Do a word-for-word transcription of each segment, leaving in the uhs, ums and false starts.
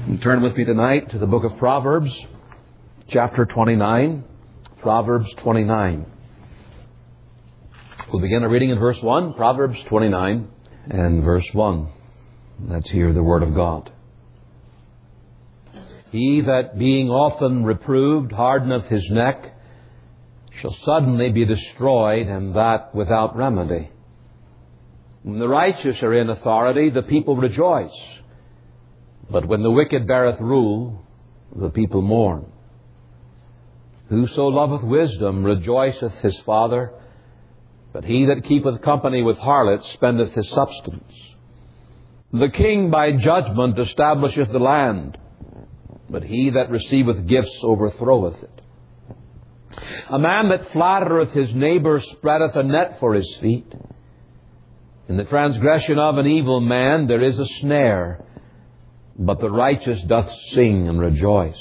Turn with me tonight to the book of Proverbs, chapter twenty-nine. Proverbs twenty-nine. We'll begin our reading in verse one. Proverbs twenty-nine and verse one. Let's hear the word of God. He that being often reproved hardeneth his neck shall suddenly be destroyed, and that without remedy. When the righteous are in authority, the people rejoice. But when the wicked beareth rule, the people mourn. Whoso loveth wisdom rejoiceth his father, but he that keepeth company with harlots spendeth his substance. The king by judgment establisheth the land, but he that receiveth gifts overthroweth it. A man that flattereth his neighbor spreadeth a net for his feet. In the transgression of an evil man there is a snare, but the righteous doth sing and rejoice.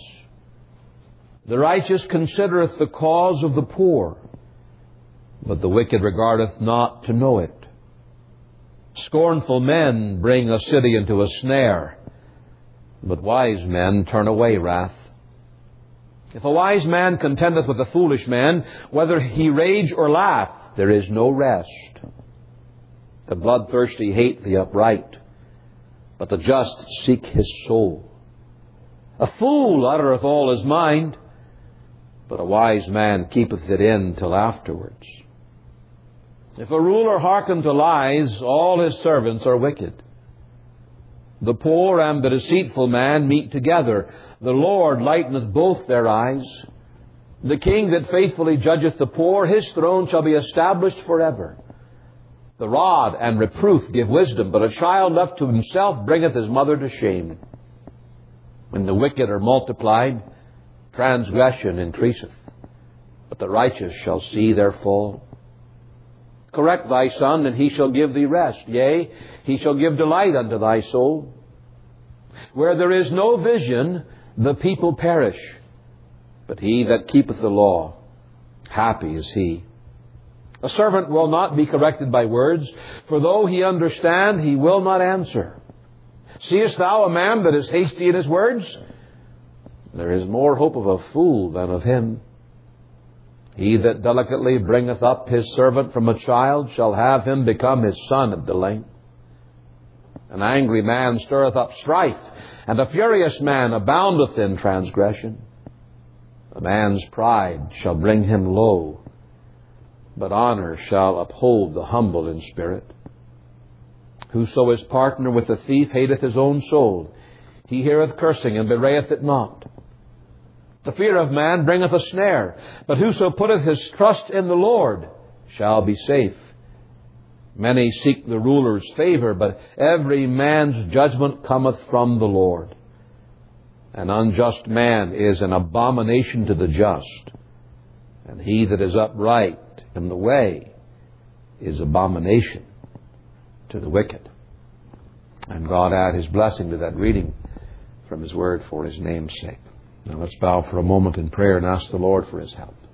The righteous considereth the cause of the poor, but the wicked regardeth not to know it. Scornful men bring a city into a snare, but wise men turn away wrath. If a wise man contendeth with a foolish man, whether he rage or laugh, there is no rest. The bloodthirsty hate the upright, but the just seek his soul. A fool uttereth all his mind, but a wise man keepeth it in till afterwards. If a ruler hearken to lies, all his servants are wicked. The poor and the deceitful man meet together. The Lord lighteneth both their eyes. The king that faithfully judgeth the poor, his throne shall be established forever. The rod and reproof give wisdom, but a child left to himself bringeth his mother to shame. When the wicked are multiplied, transgression increaseth, but the righteous shall see their fall. Correct thy son, and he shall give thee rest. Yea, he shall give delight unto thy soul. Where there is no vision, the people perish, but he that keepeth the law, happy is he. A servant will not be corrected by words, for though he understand, he will not answer. Seest thou a man that is hasty in his words? There is more hope of a fool than of him. He that delicately bringeth up his servant from a child shall have him become his son at the length. An angry man stirreth up strife, and a furious man aboundeth in transgression. A man's pride shall bring him low, but honor shall uphold the humble in spirit. Whoso is partner with the thief hateth his own soul. He heareth cursing and bewrayeth it not. The fear of man bringeth a snare, but whoso putteth his trust in the Lord shall be safe. Many seek the ruler's favor, but every man's judgment cometh from the Lord. An unjust man is an abomination to the just, and he that is upright in the way is abomination to the wicked. And God add His blessing to that reading from His Word for His name's sake. Now let's bow for a moment in prayer and ask the Lord for His help.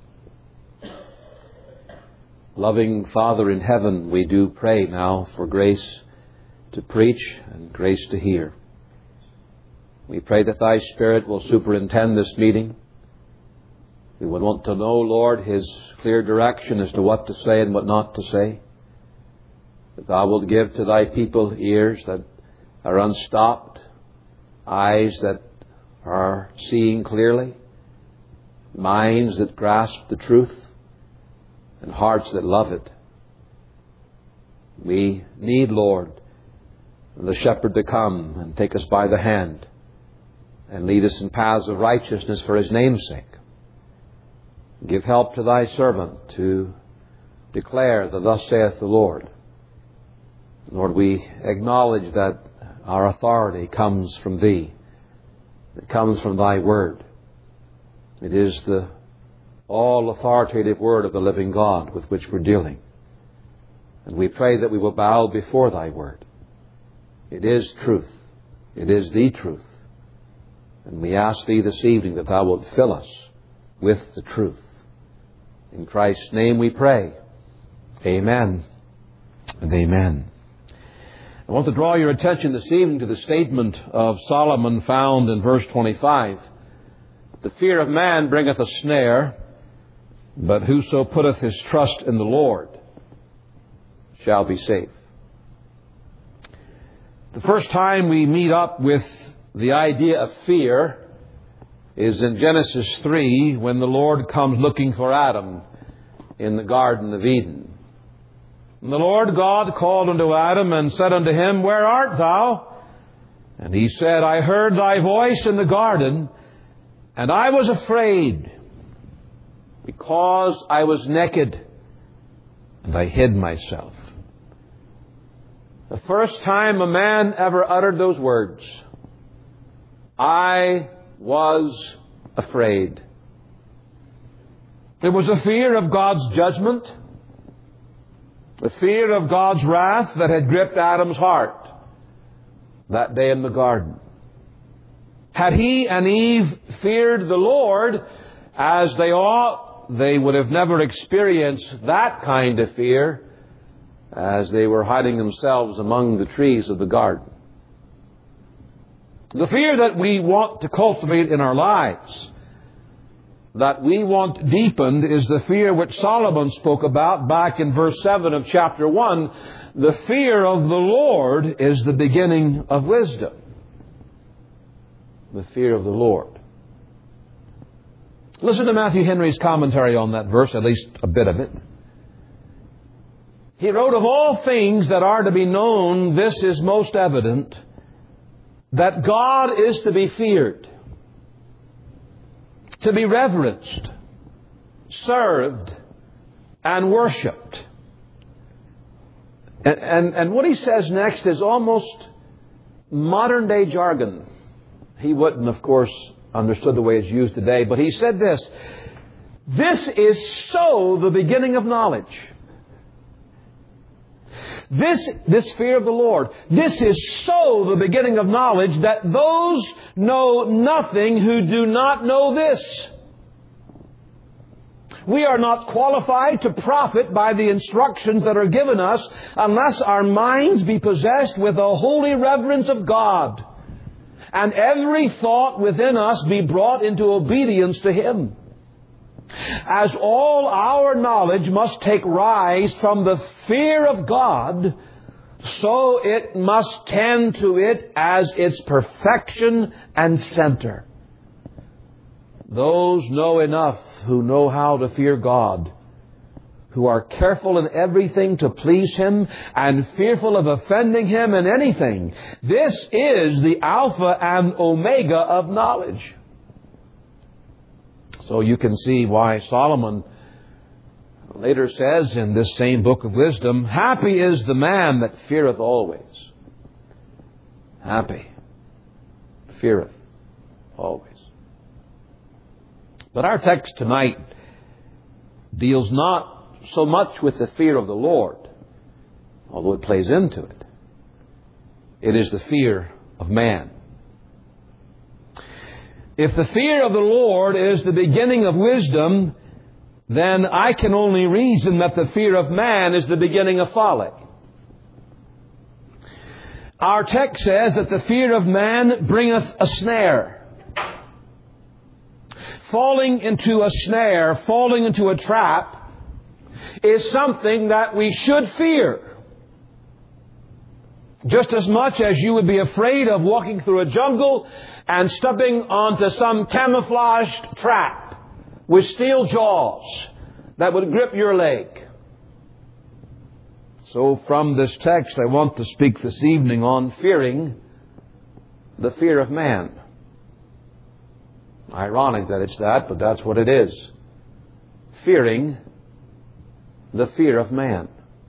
Loving Father in heaven, we do pray now for grace to preach and grace to hear. We pray that Thy Spirit will superintend this meeting. We would want to know, Lord, His clear direction as to what to say and what not to say. That Thou wilt give to Thy people ears that are unstopped, eyes that are seeing clearly, minds that grasp the truth, and hearts that love it. We need, Lord, the shepherd to come and take us by the hand and lead us in paths of righteousness for His name's sake. Give help to Thy servant to declare that thus saith the Lord. Lord, we acknowledge that our authority comes from Thee. It comes from Thy Word. It is the all-authoritative Word of the living God with which we're dealing. And we pray that we will bow before Thy Word. It is truth. It is the truth. And we ask Thee this evening that Thou wilt fill us with the truth. In Christ's name we pray. Amen and amen. I want to draw your attention this evening to the statement of Solomon found in verse twenty-five. The fear of man bringeth a snare, but whoso putteth his trust in the Lord shall be safe. The first time we meet up with the idea of fear is in Genesis three, when the Lord comes looking for Adam in the Garden of Eden. And the Lord God called unto Adam and said unto him, Where art thou? And he said, I heard thy voice in the garden, and I was afraid, because I was naked, and I hid myself. The first time a man ever uttered those words, I was afraid. It was a fear of God's judgment, the fear of God's wrath that had gripped Adam's heart that day in the garden. Had he and Eve feared the Lord as they ought, they would have never experienced that kind of fear as they were hiding themselves among the trees of the garden. The fear that we want to cultivate in our lives, that we want deepened, is the fear which Solomon spoke about back in verse seven of chapter one. The fear of the Lord is the beginning of wisdom. The fear of the Lord. Listen to Matthew Henry's commentary on that verse, at least a bit of it. He wrote, Of all things that are to be known, this is most evident, that God is to be feared, to be reverenced, served, and worshipped. And, and, and what he says next is almost modern day jargon. He wouldn't, of course, understood the way it's used today, but he said this, This is so the beginning of knowledge. This, this fear of the Lord, this is so the beginning of knowledge that those know nothing who do not know this. We are not qualified to profit by the instructions that are given us unless our minds be possessed with a holy reverence of God, and every thought within us be brought into obedience to Him. As all our knowledge must take rise from the fear of God, so it must tend to it as its perfection and center. Those know enough who know how to fear God, who are careful in everything to please Him and fearful of offending Him in anything. This is the Alpha and Omega of knowledge. So you can see why Solomon later says in this same book of wisdom, Happy is the man that feareth always. Happy. Feareth always. But our text tonight deals not so much with the fear of the Lord, although it plays into it. It is the fear of man. If the fear of the Lord is the beginning of wisdom, then I can only reason that the fear of man is the beginning of folly. Our text says that the fear of man bringeth a snare. Falling into a snare, falling into a trap, is something that we should fear. Just as much as you would be afraid of walking through a jungle and stepping onto some camouflaged trap with steel jaws that would grip your leg. So from this text, I want to speak this evening on fearing the fear of man. Ironic that it's that, but that's what it is. Fearing the fear of man.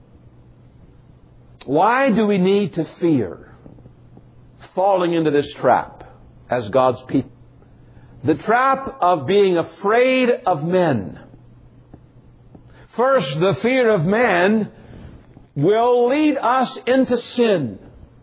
Why do we need to fear falling into this trap as God's people? The trap of being afraid of men. First, the fear of man will lead us into sin.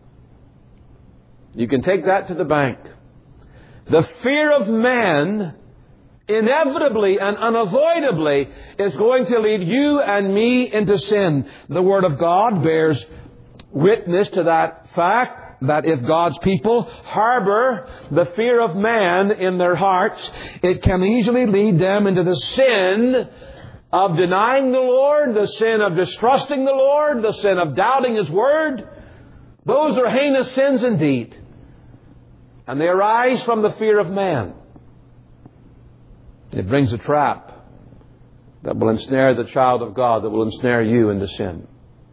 You can take that to the bank. The fear of man inevitably and unavoidably is going to lead you and me into sin. The Word of God bears witness to that fact that if God's people harbor the fear of man in their hearts, it can easily lead them into the sin of denying the Lord, the sin of distrusting the Lord, the sin of doubting His Word. Those are heinous sins indeed. And they arise from the fear of man. It brings a trap that will ensnare the child of God, that will ensnare you into sin.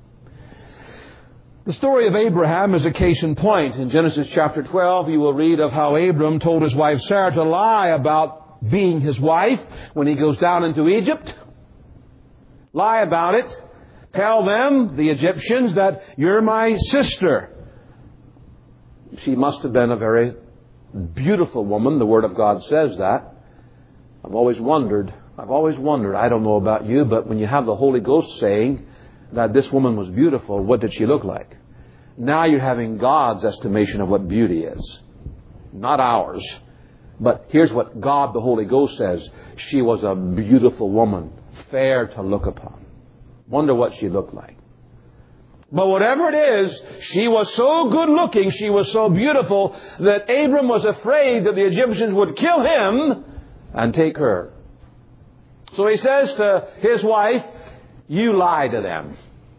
The story of Abraham is a case in point. In Genesis chapter twelve, you will read of how Abram told his wife Sarah to lie about being his wife when he goes down into Egypt. Lie about it. Tell them, the Egyptians, that you're my sister. She must have been a very beautiful woman. The Word of God says that. I've always wondered, I've always wondered, I don't know about you, but when you have the Holy Ghost saying that this woman was beautiful, what did she look like? Now you're having God's estimation of what beauty is. Not ours. But here's what God, the Holy Ghost, says. She was a beautiful woman, fair to look upon. Wonder what she looked like. But whatever it is, she was so good looking, she was so beautiful, that Abram was afraid that the Egyptians would kill him and take her. So he says to his wife, you lie to them.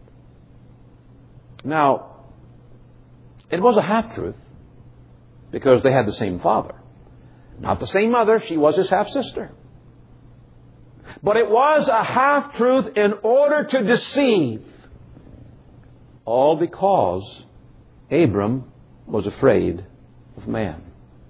Now, it was a half-truth, because they had the same father. Not the same mother, she was his half-sister. But it was a half-truth in order to deceive. All because Abram was afraid of man.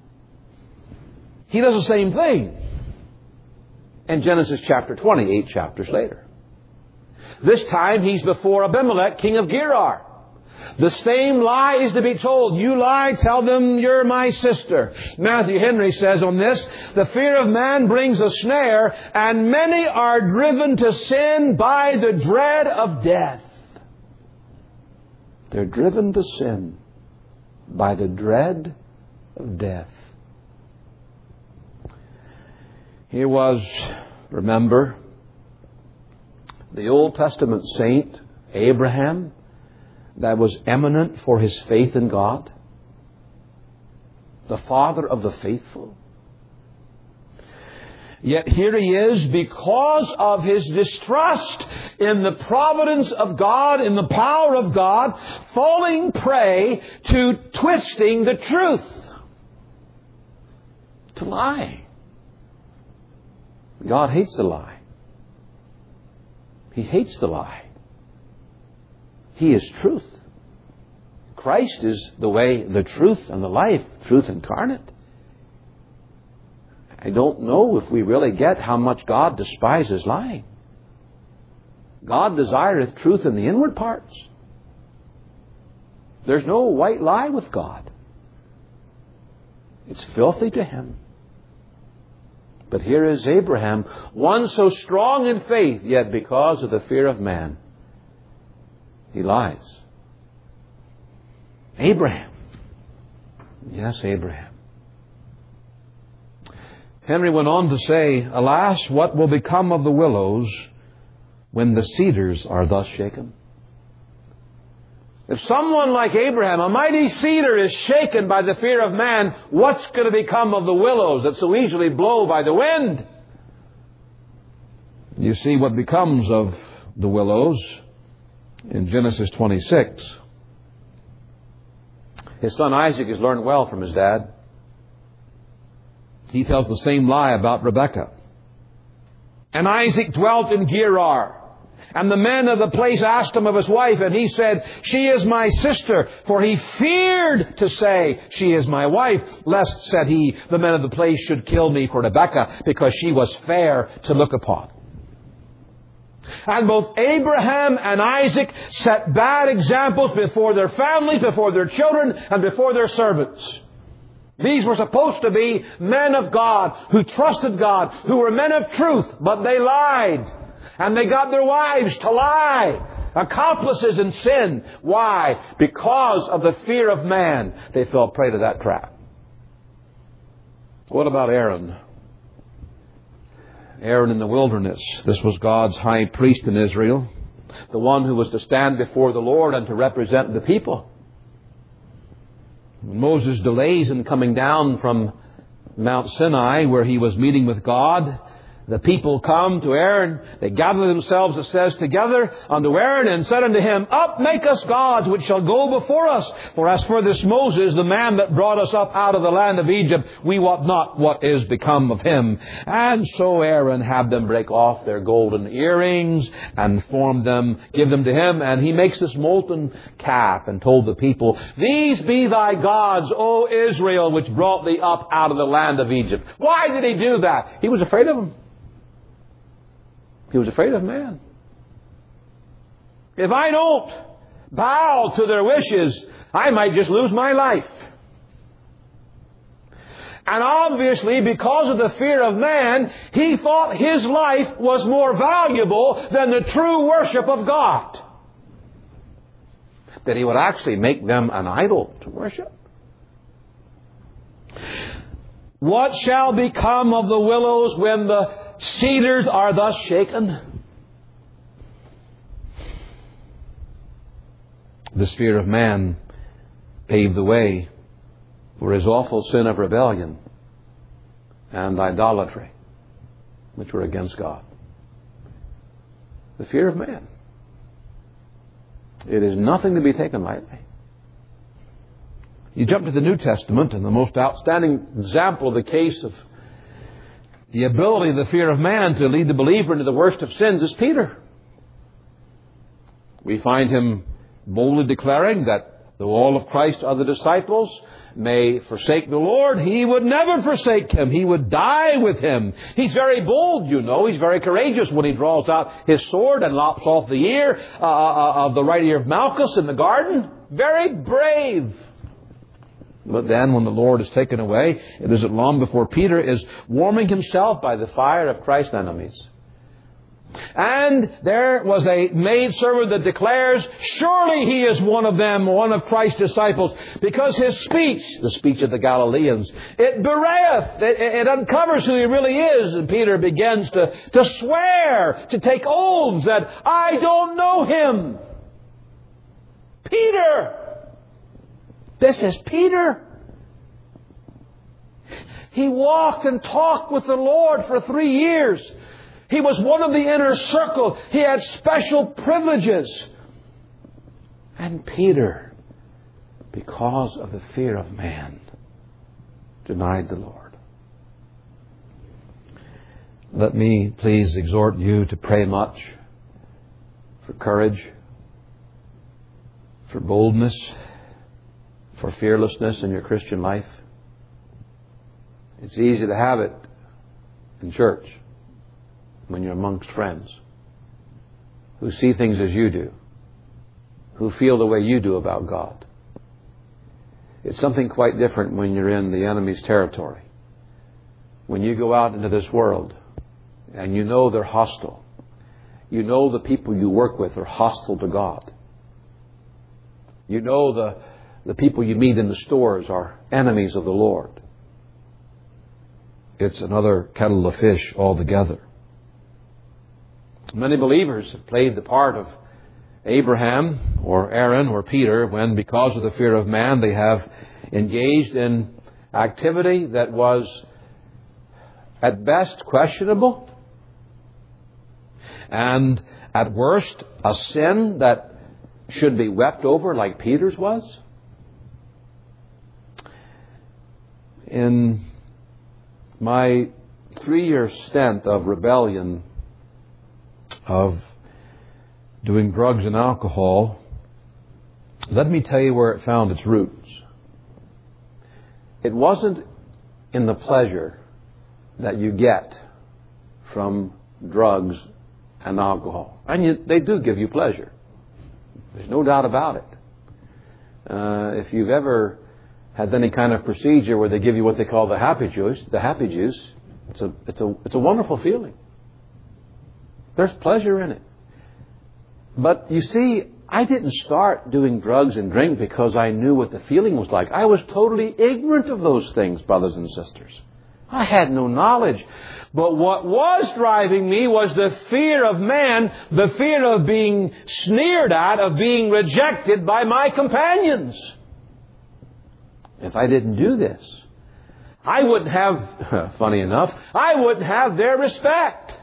He does the same thing in Genesis chapter twenty, eight chapters later. This time he's before Abimelech, king of Gerar. The same lie is to be told. You lie, tell them you're my sister. Matthew Henry says on this, the fear of man brings a snare, and many are driven to sin by the dread of death. They're driven to sin by the dread of death. Here was, remember, the Old Testament saint, Abraham, that was eminent for his faith in God. The father of the faithful. Yet here he is, because of his distrust in the providence of God, in the power of God, falling prey to twisting the truth. To lie. God hates the lie. He hates the lie. He is truth. Christ is the way, the truth, and the life, truth incarnate. I don't know if we really get how much God despises lying. God desireth truth in the inward parts. There's no white lie with God. It's filthy to Him. But here is Abraham, one so strong in faith, yet because of the fear of man, he lies. Abraham. Yes, Abraham. Henry went on to say, alas, what will become of the willows when the cedars are thus shaken? If someone like Abraham, a mighty cedar, is shaken by the fear of man, what's going to become of the willows that so easily blow by the wind? You see what becomes of the willows in Genesis twenty-six. His son Isaac has learned well from his dad. He tells the same lie about Rebekah. And Isaac dwelt in Gerar. And the men of the place asked him of his wife, and he said, she is my sister. For he feared to say, she is my wife, lest, said he, the men of the place should kill me for Rebekah, because she was fair to look upon. And both Abraham and Isaac set bad examples before their families, before their children, and before their servants. These were supposed to be men of God, who trusted God, who were men of truth, but they lied. And they got their wives to lie. Accomplices in sin. Why? Because of the fear of man. They fell prey to that trap. What about Aaron? Aaron in the wilderness. This was God's high priest in Israel. the one who was to stand before the Lord and to represent the people. Moses delays in coming down from Mount Sinai, where he was meeting with God. The people come to Aaron. They gather themselves, it says, together unto Aaron, and said unto him, Up, make us gods, which shall go before us. For as for this Moses, the man that brought us up out of the land of Egypt, we wot not what is become of him. And so Aaron had them break off their golden earrings and form them, give them to him. And he makes this molten calf and told the people, These be thy gods, O Israel, which brought thee up out of the land of Egypt. Why did he do that? He was afraid of them. He was afraid of man. If I don't bow to their wishes, I might just lose my life. And obviously, because of the fear of man, he thought his life was more valuable than the true worship of God. That he would actually make them an idol to worship. What shall become of the willows when the cedars are thus shaken? The fear of man paved the way for his awful sin of rebellion and idolatry, which were against God. The fear of man. It is nothing to be taken lightly. You jump to the New Testament, and the most outstanding example of the case of the ability of the fear of man to lead the believer into the worst of sins is Peter. We find him boldly declaring that though all of Christ's other disciples may forsake the Lord, he would never forsake him. He would die with him. He's very bold, you know. He's very courageous when he draws out his sword and lops off the ear uh, of the right ear of Malchus in the garden. Very brave. But then when the Lord is taken away, it isn't long before Peter is warming himself by the fire of Christ's enemies. And there was a maidservant that declares, Surely he is one of them, one of Christ's disciples, because his speech, the speech of the Galileans, it bewrayeth, it, it uncovers who he really is. And Peter begins to, to swear, to take oaths that I don't know him. Peter! This is Peter. He walked and talked with the Lord for three years. He was one of the inner circle. He had special privileges. And Peter, because of the fear of man, denied the Lord. Let me please exhort you to pray much for courage, for boldness, for fearlessness in your Christian life. It's easy to have it in church when you're amongst friends who see things as you do, who feel the way you do about God. It's something quite different when you're in the enemy's territory. When you go out into this world and you know they're hostile. You know the people you work with are hostile to God. You know the The people you meet in the stores are enemies of the Lord. It's another kettle of fish altogether. Many believers have played the part of Abraham or Aaron or Peter when, because of the fear of man, they have engaged in activity that was at best questionable and at worst a sin that should be wept over like Peter's was. In my three-year stint of rebellion, of doing drugs and alcohol, let me tell you where it found its roots. It wasn't in the pleasure that you get from drugs and alcohol. And you, they do give you pleasure. There's no doubt about it. Uh, if you've ever had any kind of procedure where they give you what they call the happy juice, the happy juice, it's a, it's a, it's a wonderful feeling. There's pleasure in it. But you see, I didn't start doing drugs and drink because I knew what the feeling was like. I was totally ignorant of those things, brothers and sisters. I had no knowledge. But what was driving me was the fear of man, the fear of being sneered at, of being rejected by my companions. If I didn't do this, I wouldn't have, funny enough, I wouldn't have their respect.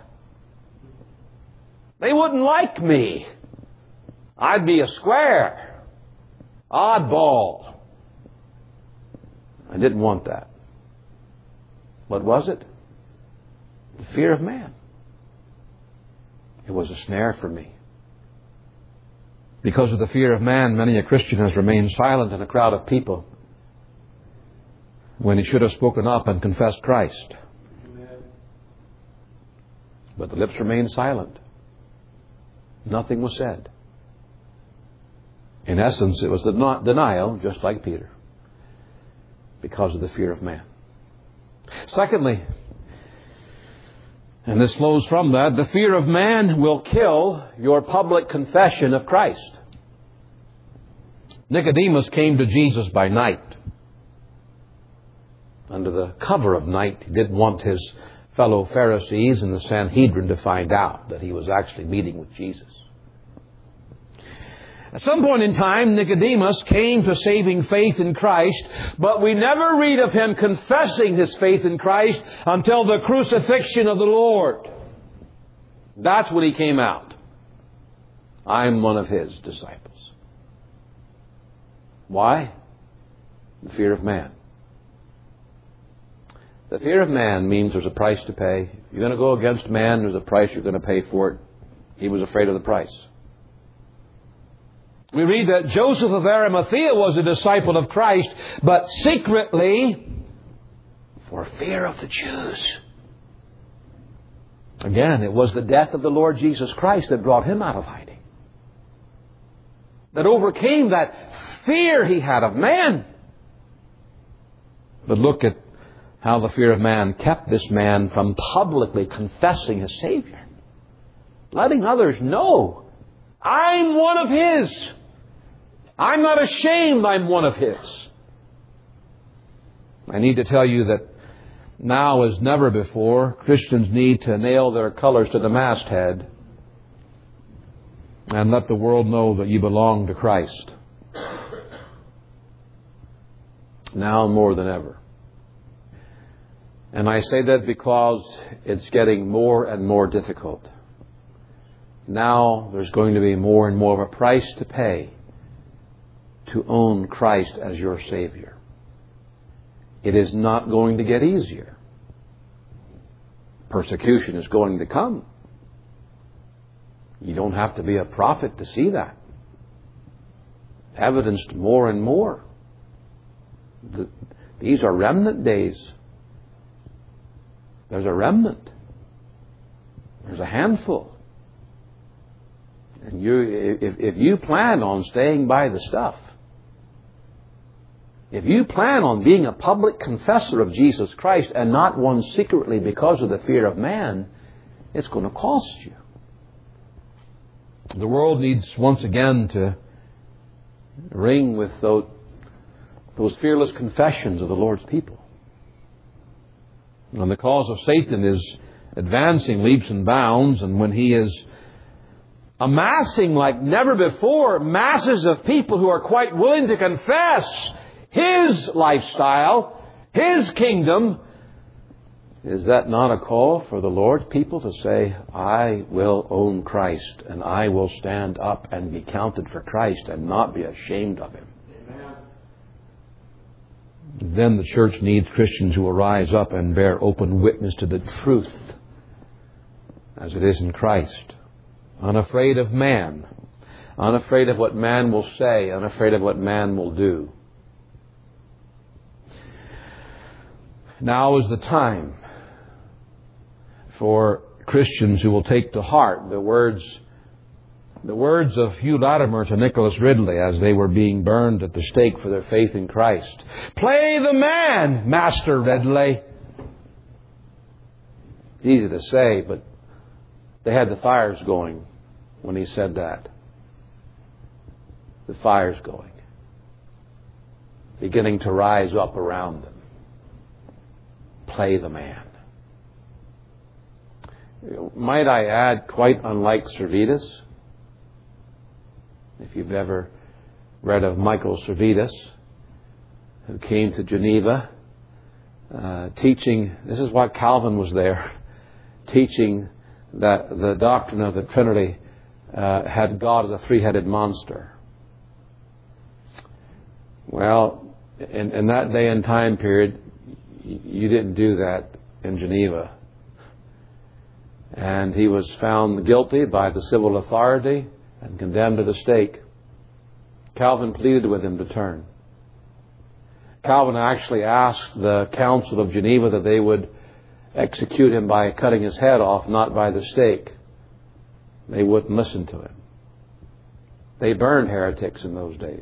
They wouldn't like me. I'd be a square, oddball. I didn't want that. What was it? The fear of man. It was a snare for me. Because of the fear of man, many a Christian has remained silent in a crowd of people when he should have spoken up and confessed Christ. Amen. But the lips remained silent. Nothing was said. In essence, it was the denial, just like Peter, because of the fear of man. Secondly, and this flows from that, the fear of man will kill your public confession of Christ. Nicodemus came to Jesus by night. Under the cover of night, he didn't want his fellow Pharisees and the Sanhedrin to find out that he was actually meeting with Jesus. At some point in time, Nicodemus came to saving faith in Christ, but we never read of him confessing his faith in Christ until the crucifixion of the Lord. That's when he came out. I'm one of his disciples. Why? The fear of man. The fear of man means there's a price to pay. If you're going to go against man, there's a price you're going to pay for it. He was afraid of the price. We read that Joseph of Arimathea was a disciple of Christ, but secretly for fear of the Jews. Again, it was the death of the Lord Jesus Christ that brought him out of hiding, that overcame that fear he had of man. But look at how the fear of man kept this man from publicly confessing his Savior, letting others know, I'm one of his. I'm not ashamed I'm one of his. I need to tell you that now as never before, Christians need to nail their colors to the masthead and let the world know that you belong to Christ. Now more than ever. And I say that because it's getting more and more difficult. Now there's going to be more and more of a price to pay to own Christ as your Savior. It is not going to get easier. Persecution is going to come. You don't have to be a prophet to see that. Evidenced more and more. The, these are remnant days. There's a remnant. There's a handful. And you, if, if you plan on staying by the stuff, if you plan on being a public confessor of Jesus Christ and not one secretly because of the fear of man, it's going to cost you. The world needs once again to ring with those, those fearless confessions of the Lord's people. And the cause of Satan is advancing leaps and bounds, and when he is amassing like never before masses of people who are quite willing to confess his lifestyle, his kingdom, is that not a call for the Lord's people to say, I will own Christ and I will stand up and be counted for Christ and not be ashamed of Him? Amen. Then the church needs Christians who will rise up and bear open witness to the truth as it is in Christ. Unafraid of man. Unafraid of what man will say. Unafraid of what man will do. Now is the time for Christians who will take to heart the words the words of Hugh Latimer to Nicholas Ridley as they were being burned at the stake for their faith in Christ. Play the man, Master Ridley. It's easy to say, but they had the fires going when he said that. The fires going. Beginning to rise up around them. play the man. Might I add, quite unlike Servetus. If you've ever read of Michael Servetus, who came to Geneva uh, teaching, this is why Calvin was there, teaching that the doctrine of the Trinity uh, had God as a three-headed monster. Well, in, in that day and time period, you didn't do that in Geneva. And he was found guilty by the civil authority and condemned to the stake. Calvin pleaded with him to turn. Calvin actually asked the Council of Geneva that they would execute him by cutting his head off, not by the stake. They wouldn't listen to him. They burned heretics in those days.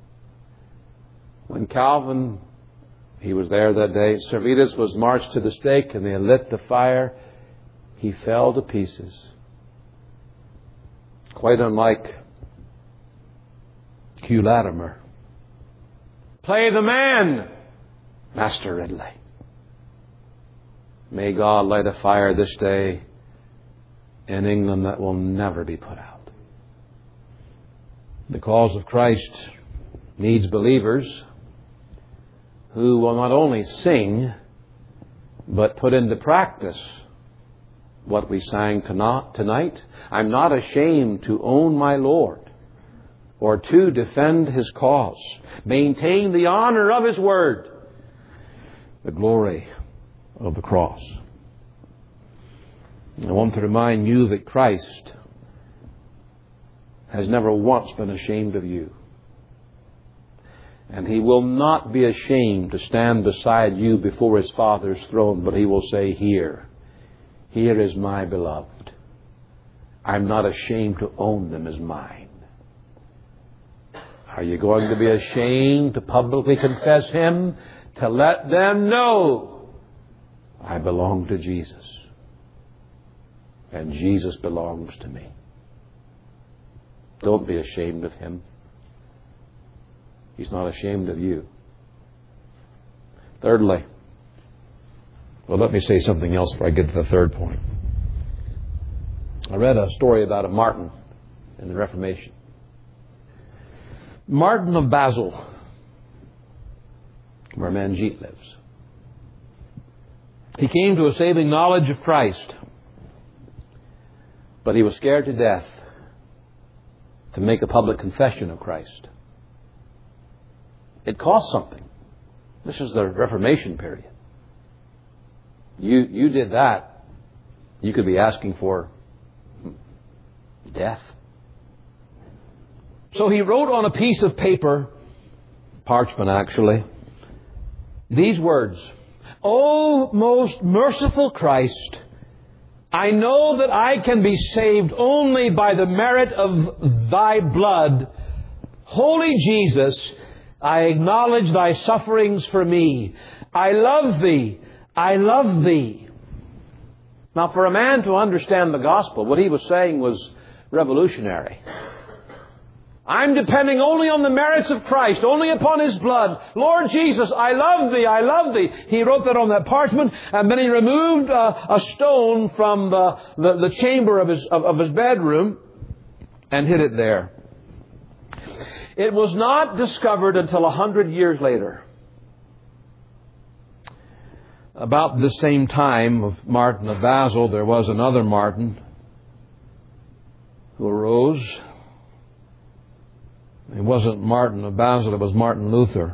When Calvin, he was there that day, Servetus was marched to the stake and they lit the fire. He fell to pieces. Quite unlike Hugh Latimer. Play the man, Master Ridley. May God light a fire this day in England that will never be put out. The cause of Christ needs believers who will not only sing, but put into practice what we sang tonight. I'm not ashamed to own my Lord, or to defend His cause, maintain the honor of His word, the glory of the cross. I want to remind you that Christ has never once been ashamed of you. And He will not be ashamed to stand beside you before His Father's throne, but He will say, here, here is my beloved. I'm not ashamed to own them as mine. Are you going to be ashamed to publicly confess Him? To let them know, I belong to Jesus. And Jesus belongs to me. Don't be ashamed of Him. He's not ashamed of you. Thirdly, well, let me say something else before I get to the third point. I read a story about a Martin in the Reformation. Martin of Basel, where Manjit lives. He came to a saving knowledge of Christ, but he was scared to death to make a public confession of Christ. It cost something. This is the Reformation period. You you did that, you could be asking for death. So he wrote on a piece of paper, parchment actually, these words: O most merciful Christ, I know that I can be saved only by the merit of Thy blood. Holy Jesus, I acknowledge Thy sufferings for me. I love Thee. I love Thee. Now, for a man to understand the gospel, what he was saying was revolutionary. I'm depending only on the merits of Christ, only upon His blood. Lord Jesus, I love Thee, I love Thee. He wrote that on that parchment, and then he removed uh, a stone from the, the, the chamber of his, of, of his bedroom and hid it there. It was not discovered until a hundred years later. About the same time of Martin of Basel, there was another Martin who arose. It wasn't Martin of Basel, it was Martin Luther.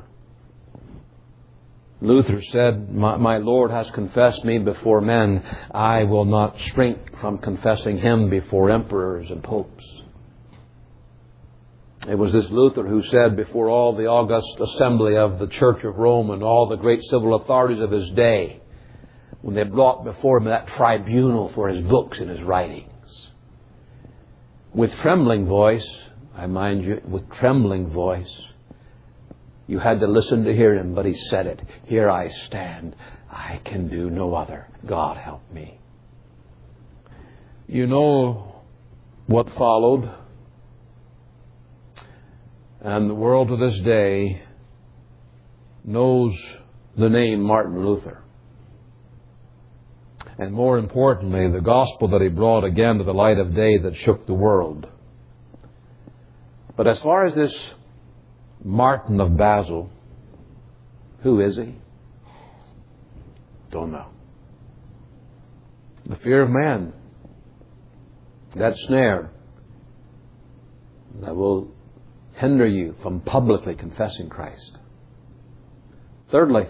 Luther said, my, my Lord has confessed me before men. I will not shrink from confessing Him before emperors and popes. It was this Luther who said before all the august assembly of the Church of Rome and all the great civil authorities of his day, when they brought before him that tribunal for his books and his writings, with trembling voice, I mind you, with trembling voice, you had to listen to hear him, but he said it. Here I stand. I can do no other. God help me. You know what followed. And the world to this day knows the name Martin Luther. and more importantly, the gospel that he brought again to the light of day that shook the world. But as far as this Martin of Basel, who is he? Don't know. The fear of man, that snare that will hinder you from publicly confessing Christ. Thirdly,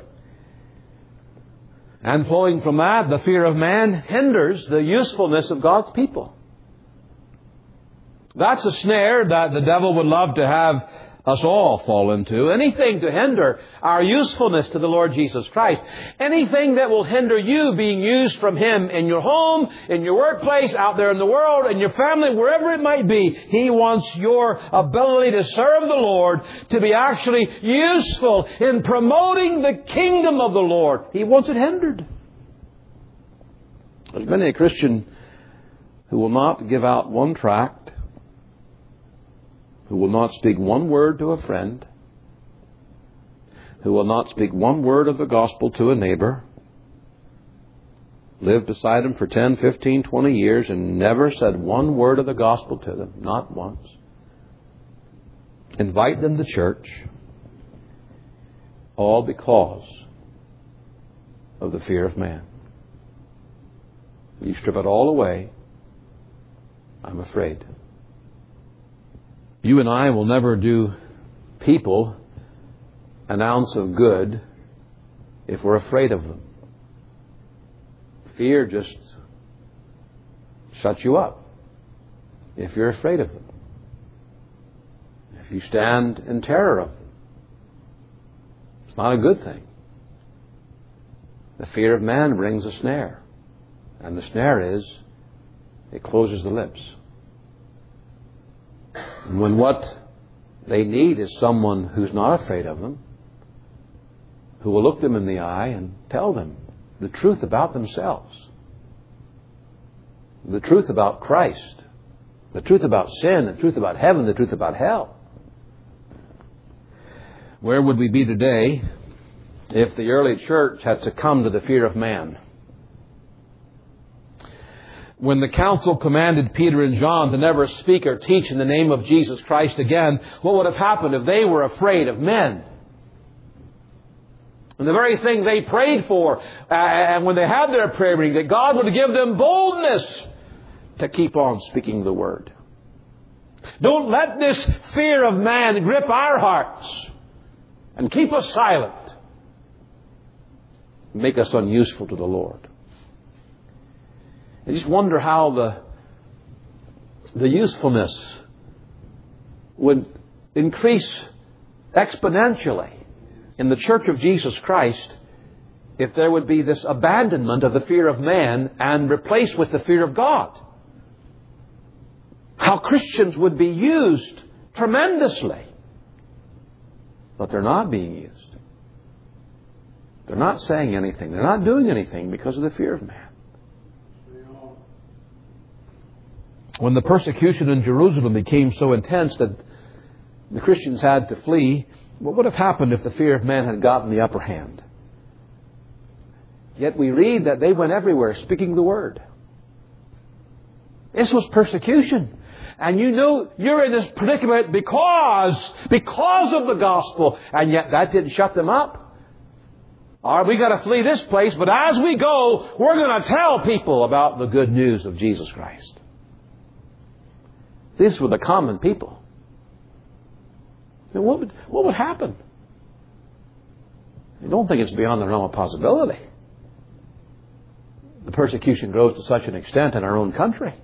and flowing from that, the fear of man hinders the usefulness of God's people. That's a snare that the devil would love to have us all fall into. Anything to hinder our usefulness to the Lord Jesus Christ. Anything that will hinder you being used from Him in your home, in your workplace, out there in the world, in your family, wherever it might be. He wants your ability to serve the Lord to be actually useful in promoting the kingdom of the Lord. He wants it hindered. There's many a Christian who will not give out one tract, who will not speak one word to a friend, who will not speak one word of the gospel to a neighbor, lived beside him for ten, fifteen, twenty years and never said one word of the gospel to them, not once. Invite them to church, all because of the fear of man. You strip it all away, I'm afraid. You and I will never do people an ounce of good if we're afraid of them. Fear just shuts you up if you're afraid of them. If you stand in terror of them, it's not a good thing. The fear of man brings a snare. And the snare is, it closes the lips. And when what they need is someone who's not afraid of them, who will look them in the eye and tell them the truth about themselves, the truth about Christ, the truth about sin, the truth about heaven, the truth about hell. Where would we be today if the early church had succumbed to the fear of man? When the council commanded Peter and John to never speak or teach in the name of Jesus Christ again, what would have happened if they were afraid of men? And the very thing they prayed for, uh, and when they had their prayer meeting, that God would give them boldness to keep on speaking the word. Don't let this fear of man grip our hearts and keep us silent, make us unuseful to the Lord. I just wonder how the, the usefulness would increase exponentially in the Church of Jesus Christ if there would be this abandonment of the fear of man and replaced with the fear of God. How Christians would be used tremendously. But they're not being used. They're not saying anything. They're not doing anything because of the fear of man. When the persecution in Jerusalem became so intense that the Christians had to flee, what would have happened if the fear of man had gotten the upper hand? Yet we read that they went everywhere speaking the word. This was persecution. And you know you're in this predicament because, because of the gospel. And yet that didn't shut them up. All right, we got to flee this place, but as we go, we're going to tell people about the good news of Jesus Christ. These were the common people. What would, what would happen? I don't think it's beyond the realm of possibility. The persecution grows to such an extent in our own country.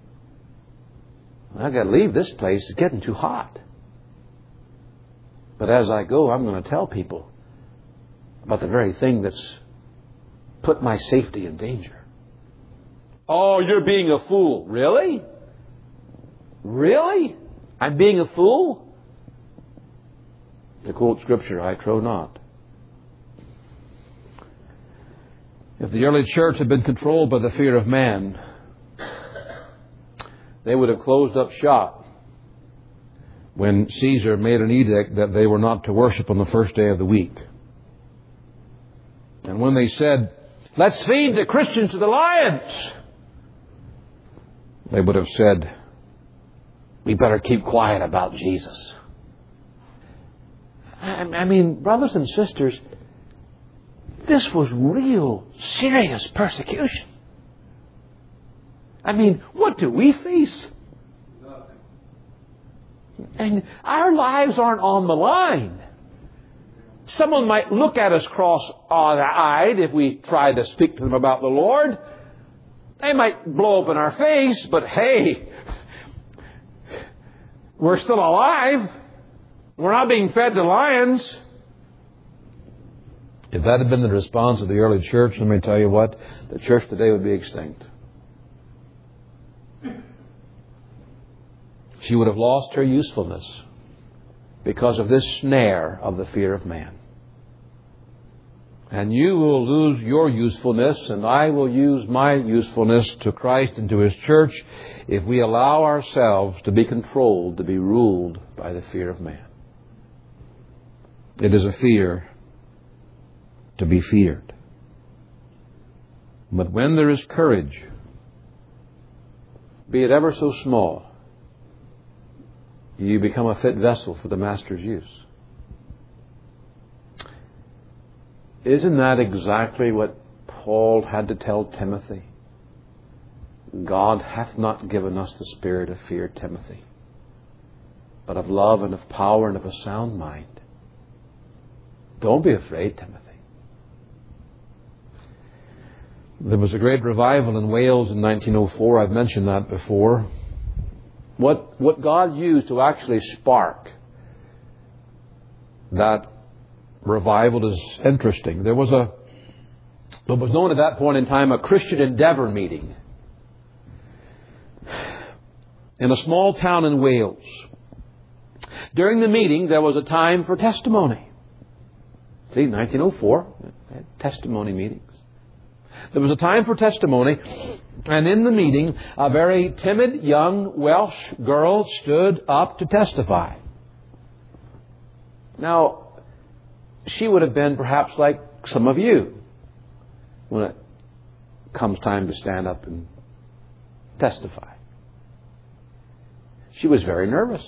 I've got to leave this place. It's getting too hot. But as I go, I'm going to tell people about the very thing that's put my safety in danger. Oh, you're being a fool. Really? Really? I'm being a fool? To quote Scripture, I trow not. If the early church had been controlled by the fear of man, they would have closed up shop when Caesar made an edict that they were not to worship on the first day of the week. And when they said, Let's feed the Christians to the lions. They would have said, we better keep quiet about Jesus. I mean, brothers and sisters, this was real, serious persecution. I mean, what do we face? Nothing. And our lives aren't on the line. Someone might look at us cross-eyed if we try to speak to them about the Lord. They might blow up in our face, but hey, we're still alive. We're not being fed to lions. If that had been the response of the early church, let me tell you what, the church today would be extinct. She would have lost her usefulness because of this snare of the fear of man. And you will lose your usefulness, and I will use my usefulness to Christ and to His church if we allow ourselves to be controlled, to be ruled by the fear of man. It is a fear to be feared. But when there is courage, be it ever so small, you become a fit vessel for the Master's use. Isn't that exactly what Paul had to tell Timothy? God hath not given us the spirit of fear, Timothy, but of love and of power and of a sound mind. Don't be afraid, Timothy. There was a great revival in Wales in nineteen oh four. I've mentioned that before. What, what God used to actually spark that revival is interesting. There was a, what was known at that point in time, a Christian Endeavour meeting in a small town in Wales. During the meeting, there was a time for testimony. See, nineteen oh four, testimony meetings. There was a time for testimony, and in the meeting, a very timid young Welsh girl stood up to testify. Now, she would have been perhaps like some of you when it comes time to stand up and testify. She was very nervous.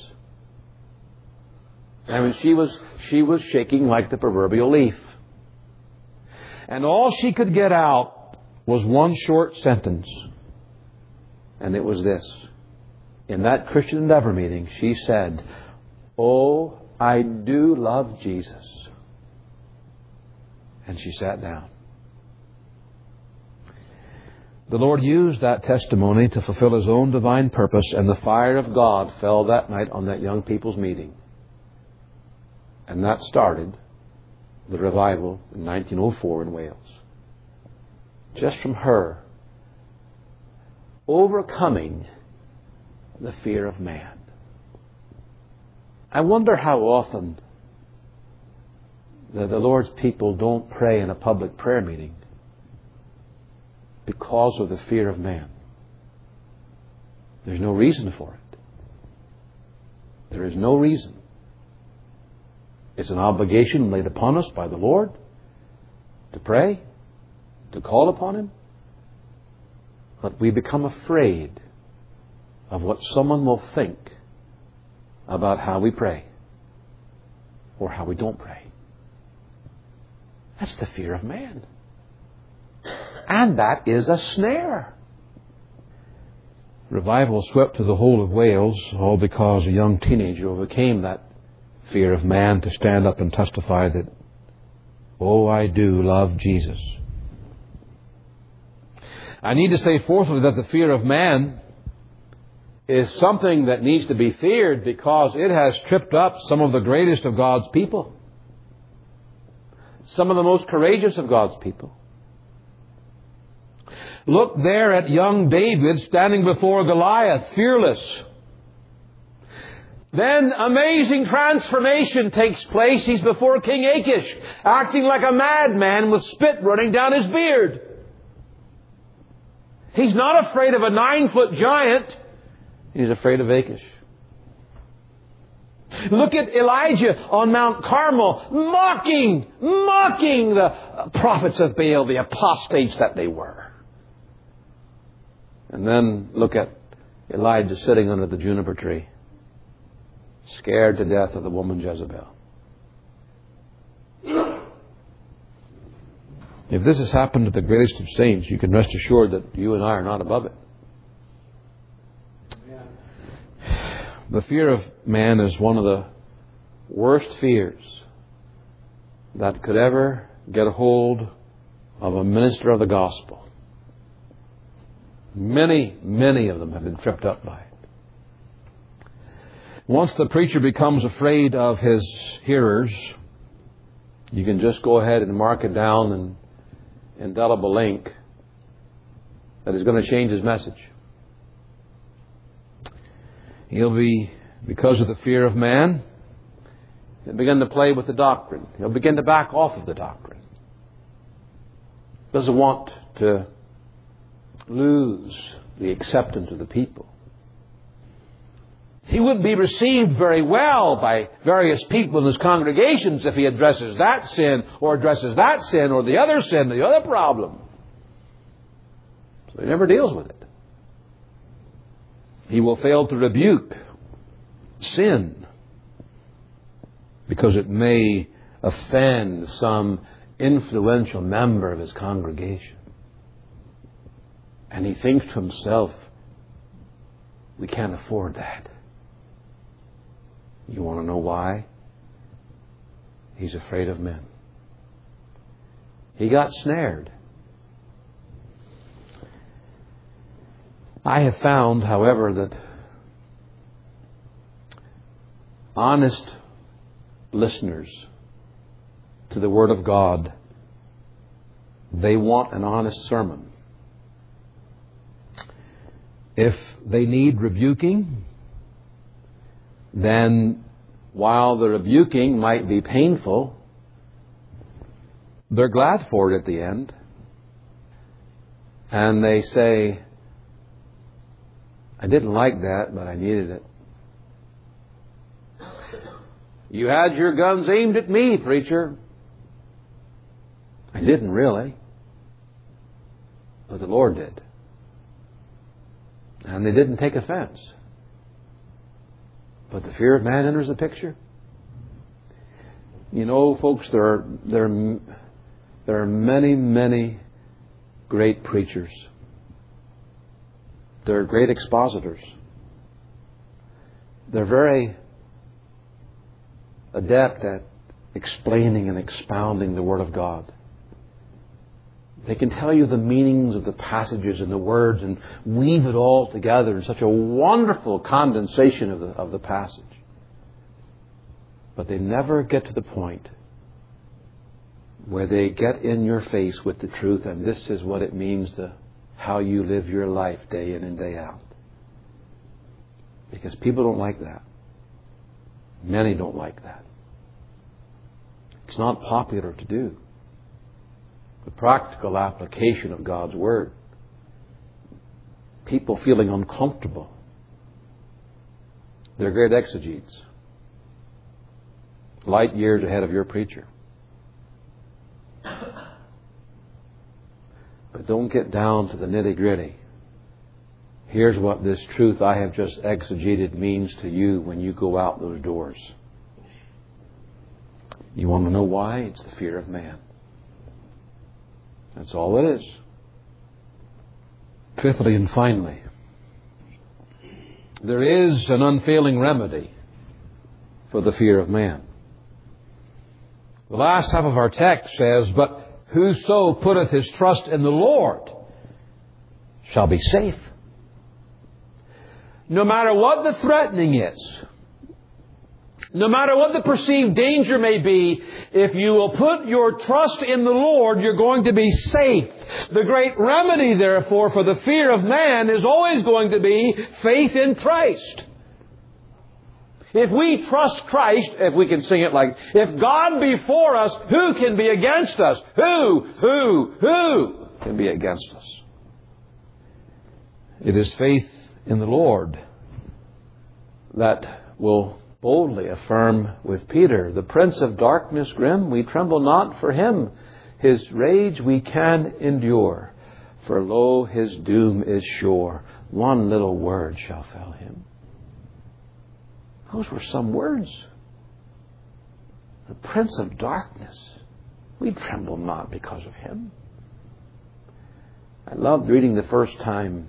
I mean, she was, she was shaking like the proverbial leaf. And all she could get out was one short sentence. And it was this. In that Christian Endeavour meeting, she said, "Oh, I do love Jesus." And she sat down. The Lord used that testimony to fulfill His own divine purpose, and the fire of God fell that night on that young people's meeting. And that started the revival in nineteen oh four in Wales. Just from her overcoming the fear of man. I wonder how often the, the Lord's people don't pray in a public prayer meeting because of the fear of man. There's no reason for it. There is no reason. It's an obligation laid upon us by the Lord to pray, to call upon Him. But we become afraid of what someone will think about how we pray or how we don't pray. That's the fear of man. And that is a snare. Revival swept through the whole of Wales, all because a young teenager overcame that fear of man to stand up and testify that, "Oh, I do love Jesus." I need to say fourthly that the fear of man is something that needs to be feared because it has tripped up some of the greatest of God's people. Some of the most courageous of God's people. Look there at young David standing before Goliath, fearless. Then amazing transformation takes place. He's before King Achish, acting like a madman with spit running down his beard. He's not afraid of a nine-foot giant. He's afraid of Achish. Look at Elijah on Mount Carmel, mocking, mocking the prophets of Baal, the apostates that they were. And then look at Elijah sitting under the juniper tree, scared to death of the woman Jezebel. If this has happened to the greatest of saints, you can rest assured that you and I are not above it. The fear of man is one of the worst fears that could ever get a hold of a minister of the gospel. Many, many of them have been tripped up by it. Once the preacher becomes afraid of his hearers, you can just go ahead and mark it down in indelible ink that is going to change his message. He'll be, because of the fear of man, he'll begin to play with the doctrine. He'll begin to back off of the doctrine. Doesn't want to lose the acceptance of the people. He wouldn't be received very well by various people in his congregations if he addresses that sin or addresses that sin or the other sin, the other problem. So he never deals with it. He will fail to rebuke sin because it may offend some influential member of his congregation. And he thinks to himself, we can't afford that. You want to know why? He's afraid of men. He got snared. I have found, however, that honest listeners to the Word of God, they want an honest sermon. If they need rebuking, then while the rebuking might be painful, they're glad for it at the end. And they say, I didn't like that, but I needed it. You had your guns aimed at me, preacher. I didn't really. But the Lord did. And they didn't take offense. But the fear of man enters the picture. You know, folks, there are, there are, there are many, many great preachers. They're great expositors. They're very adept at explaining and expounding the Word of God. They can tell you the meanings of the passages and the words and weave it all together in such a wonderful condensation of the, of the passage. But they never get to the point where they get in your face with the truth, and this is what it means to how you live your life day in and day out. Because people don't like that. Many don't like that. It's not popular to do. The practical application of God's Word. People feeling uncomfortable. They're great exegetes. Light years ahead of your preacher. But don't get down to the nitty-gritty. Here's what this truth I have just exegeted means to you when you go out those doors. You want to know why? It's the fear of man. That's all it is. Fifthly and finally, there is an unfailing remedy for the fear of man. The last half of our text says, but whoso putteth his trust in the Lord shall be safe. No matter what the threatening is, no matter what the perceived danger may be, if you will put your trust in the Lord, you're going to be safe. The great remedy, therefore, for the fear of man is always going to be faith in Christ. If we trust Christ, if we can sing it like, if God be for us, who can be against us? Who, who, who can be against us? It is faith in the Lord that will boldly affirm with Peter, the prince of darkness grim, we tremble not for him. His rage we can endure, for lo, his doom is sure. One little word shall fell him. Those were some words. The prince of darkness, we tremble not because of him. I loved reading the first time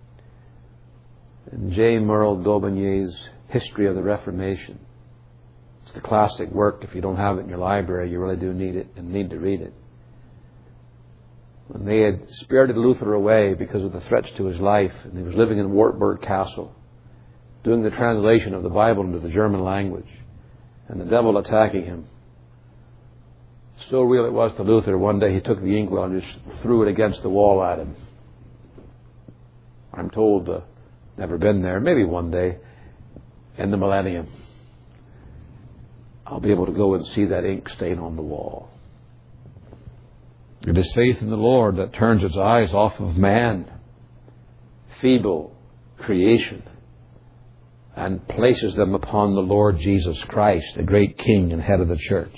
in J. Merle Daubigny's History of the Reformation. It's the classic work. If you don't have it in your library, you really do need it and need to read it. When they had spirited Luther away because of the threats to his life, and he was living in Wartburg Castle, doing the translation of the Bible into the German language, and the devil attacking him. So real it was to Luther, one day he took the inkwell and just threw it against the wall at him. I'm told, uh, never been there, maybe one day, in the millennium, I'll be able to go and see that ink stain on the wall. It is faith in the Lord that turns its eyes off of man, feeble creation, and places them upon the Lord Jesus Christ, the great King and head of the church.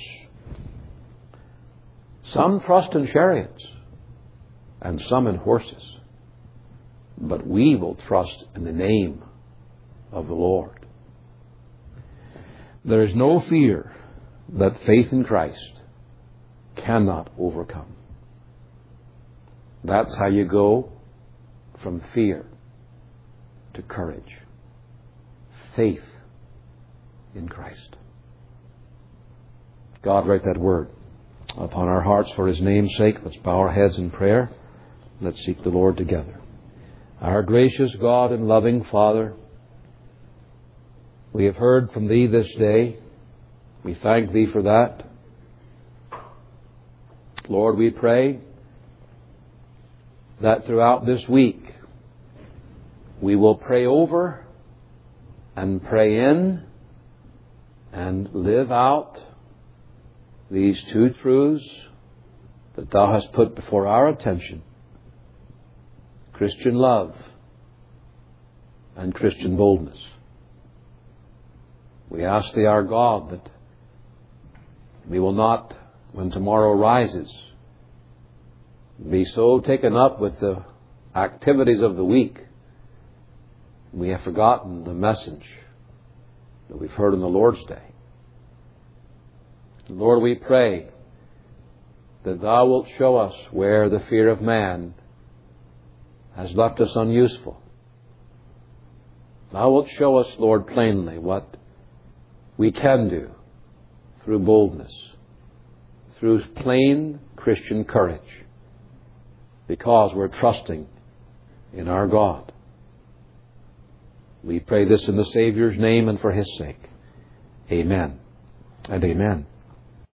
Some trust in chariots and some in horses, but we will trust in the name of the Lord. There is no fear that faith in Christ cannot overcome. That's how you go from fear to courage. Faith in Christ. God, write that word upon our hearts for His name's sake. Let's bow our heads in prayer. Let's seek the Lord together. Our gracious God and loving Father, we have heard from Thee this day. We thank Thee for that. Lord, we pray that throughout this week we will pray over and pray in and live out these two truths that Thou hast put before our attention: Christian love and Christian boldness. We ask Thee, our God, that we will not, when tomorrow rises, be so taken up with the activities of the week we have forgotten the message that we've heard on the Lord's Day. Lord, we pray that Thou wilt show us where the fear of man has left us unuseful. Thou wilt show us, Lord, plainly what we can do through boldness, through plain Christian courage, because we're trusting in our God. We pray this in the Savior's name and for His sake. Amen and amen.